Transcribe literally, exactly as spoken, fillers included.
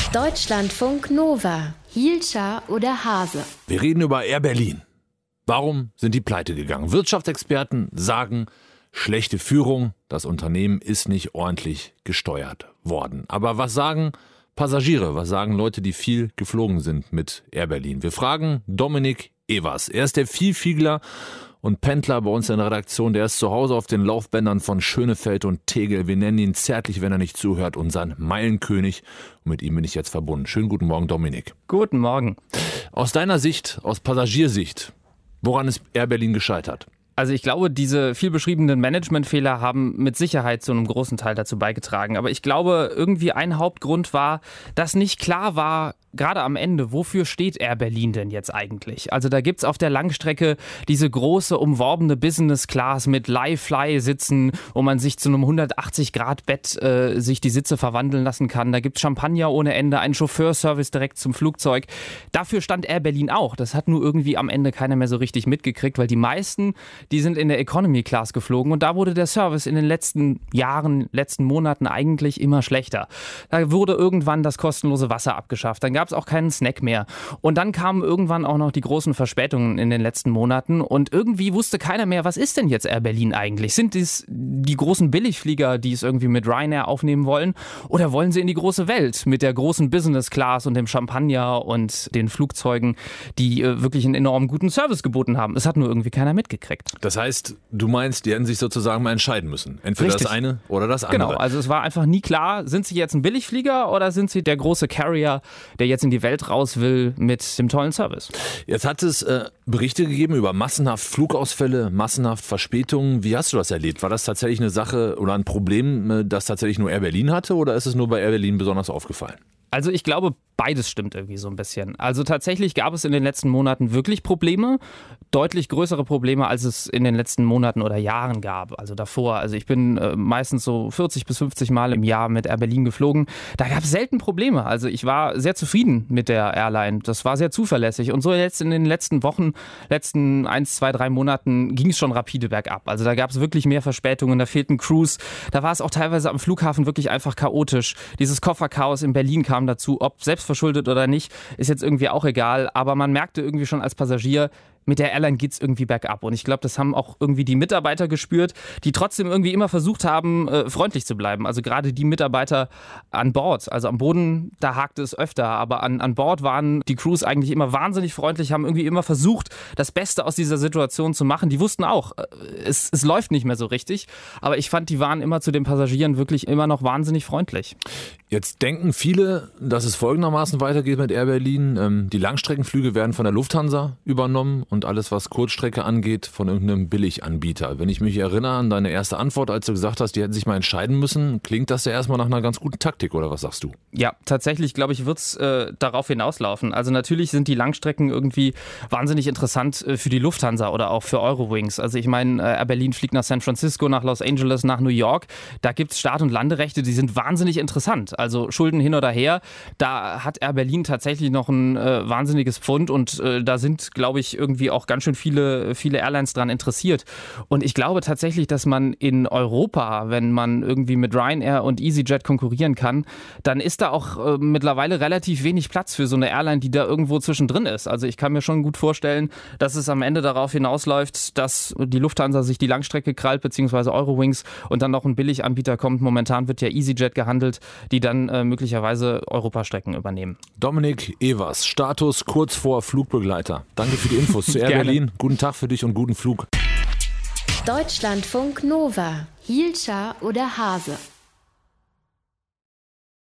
Deutschlandfunk Nova. Hielscher oder Hase? Wir reden über Air Berlin. Warum sind die pleite gegangen? Wirtschaftsexperten sagen, schlechte Führung, das Unternehmen ist nicht ordentlich gesteuert worden. Aber was sagen Passagiere, was sagen Leute, die viel geflogen sind mit Air Berlin? Wir fragen Dominik Evers. Er ist der Vielfliegler und Pendler bei uns in der Redaktion. Der ist zu Hause auf den Laufbändern von Schönefeld und Tegel. Wir nennen ihn zärtlich, wenn er nicht zuhört, unseren Meilenkönig. Und mit ihm bin ich jetzt verbunden. Schönen guten Morgen, Dominik. Guten Morgen. Aus deiner Sicht, aus Passagiersicht, woran ist Air Berlin gescheitert? Also ich glaube, diese viel beschriebenen Managementfehler haben mit Sicherheit zu einem großen Teil dazu beigetragen. Aber ich glaube, irgendwie ein Hauptgrund war, dass nicht klar war, gerade am Ende, wofür steht Air Berlin denn jetzt eigentlich? Also da gibt's auf der Langstrecke diese große, umworbene Business Class mit Lie-Fly-Sitzen, wo man sich zu einem hundertachtzig Grad Bett äh, sich die Sitze verwandeln lassen kann. Da gibt's Champagner ohne Ende, einen Chauffeurservice direkt zum Flugzeug. Dafür stand Air Berlin auch. Das hat nur irgendwie am Ende keiner mehr so richtig mitgekriegt, weil die meisten, die sind in der Economy Class geflogen und da wurde der Service in den letzten Jahren, letzten Monaten eigentlich immer schlechter. Da wurde irgendwann das kostenlose Wasser abgeschafft. Dann gab es auch keinen Snack mehr. Und dann kamen irgendwann auch noch die großen Verspätungen in den letzten Monaten und irgendwie wusste keiner mehr, was ist denn jetzt Air Berlin eigentlich? Sind es die großen Billigflieger, die es irgendwie mit Ryanair aufnehmen wollen? Oder wollen sie in die große Welt mit der großen Business Class und dem Champagner und den Flugzeugen, die äh, wirklich einen enorm guten Service geboten haben? Es hat nur irgendwie keiner mitgekriegt. Das heißt, du meinst, die hätten sich sozusagen mal entscheiden müssen. Entweder Richtig. Das eine oder das andere. Genau, also es war einfach nie klar, sind sie jetzt ein Billigflieger oder sind sie der große Carrier, der jetzt in die Welt raus will mit dem tollen Service. Jetzt hat es äh, Berichte gegeben über massenhaft Flugausfälle, massenhaft Verspätungen. Wie hast du das erlebt? War das tatsächlich eine Sache oder ein Problem, das tatsächlich nur Air Berlin hatte oder ist es nur bei Air Berlin besonders aufgefallen? Also ich glaube, beides stimmt irgendwie so ein bisschen. Also tatsächlich gab es in den letzten Monaten wirklich Probleme, deutlich größere Probleme, als es in den letzten Monaten oder Jahren gab, also davor. Also ich bin äh, meistens so vierzig bis fünfzig Mal im Jahr mit Air Berlin geflogen. Da gab es selten Probleme. Also ich war sehr zufrieden mit der Airline. Das war sehr zuverlässig. Und so jetzt in den letzten Wochen, letzten eins, zwei, drei Monaten ging es schon rapide bergab. Also da gab es wirklich mehr Verspätungen, da fehlten Crews. Da war es auch teilweise am Flughafen wirklich einfach chaotisch. Dieses Kofferchaos in Berlin kam dazu, ob selbstverschuldet oder nicht, ist jetzt irgendwie auch egal. Aber man merkte irgendwie schon als Passagier, mit der Airline geht's irgendwie bergab. Und ich glaube, das haben auch irgendwie die Mitarbeiter gespürt, die trotzdem irgendwie immer versucht haben, äh, freundlich zu bleiben. Also gerade die Mitarbeiter an Bord, also am Boden, da hakte es öfter. Aber an, an Bord waren die Crews eigentlich immer wahnsinnig freundlich, haben irgendwie immer versucht, das Beste aus dieser Situation zu machen. Die wussten auch, äh, es, es läuft nicht mehr so richtig. Aber ich fand, die waren immer zu den Passagieren wirklich immer noch wahnsinnig freundlich. Jetzt denken viele, dass es folgendermaßen weitergeht mit Air Berlin. Ähm, die Langstreckenflüge werden von der Lufthansa übernommen und alles, was Kurzstrecke angeht, von irgendeinem Billiganbieter. Wenn ich mich erinnere an deine erste Antwort, als du gesagt hast, die hätten sich mal entscheiden müssen, klingt das ja erstmal nach einer ganz guten Taktik, oder was sagst du? Ja, tatsächlich, glaube ich, wird es äh, darauf hinauslaufen. Also natürlich sind die Langstrecken irgendwie wahnsinnig interessant äh, für die Lufthansa oder auch für Eurowings. Also ich meine, äh, Air Berlin fliegt nach San Francisco, nach Los Angeles, nach New York. Da gibt es Start- und Landerechte, die sind wahnsinnig interessant. Also Schulden hin oder her, da hat Air Berlin tatsächlich noch ein äh, wahnsinniges Pfund und äh, da sind, glaube ich, irgendwie auch ganz schön viele, viele Airlines dran interessiert. Und ich glaube tatsächlich, dass man in Europa, wenn man irgendwie mit Ryanair und EasyJet konkurrieren kann, dann ist da auch äh, mittlerweile relativ wenig Platz für so eine Airline, die da irgendwo zwischendrin ist. Also ich kann mir schon gut vorstellen, dass es am Ende darauf hinausläuft, dass die Lufthansa sich die Langstrecke krallt, beziehungsweise Eurowings und dann noch ein Billiganbieter kommt. Momentan wird ja EasyJet gehandelt, die dann äh, möglicherweise Europastrecken übernehmen. Dominik Evers, Status kurz vor Flugbegleiter. Danke für die Infos zu Air Berlin. Guten Tag für dich und guten Flug. Deutschlandfunk Nova. Hielscher oder Hase?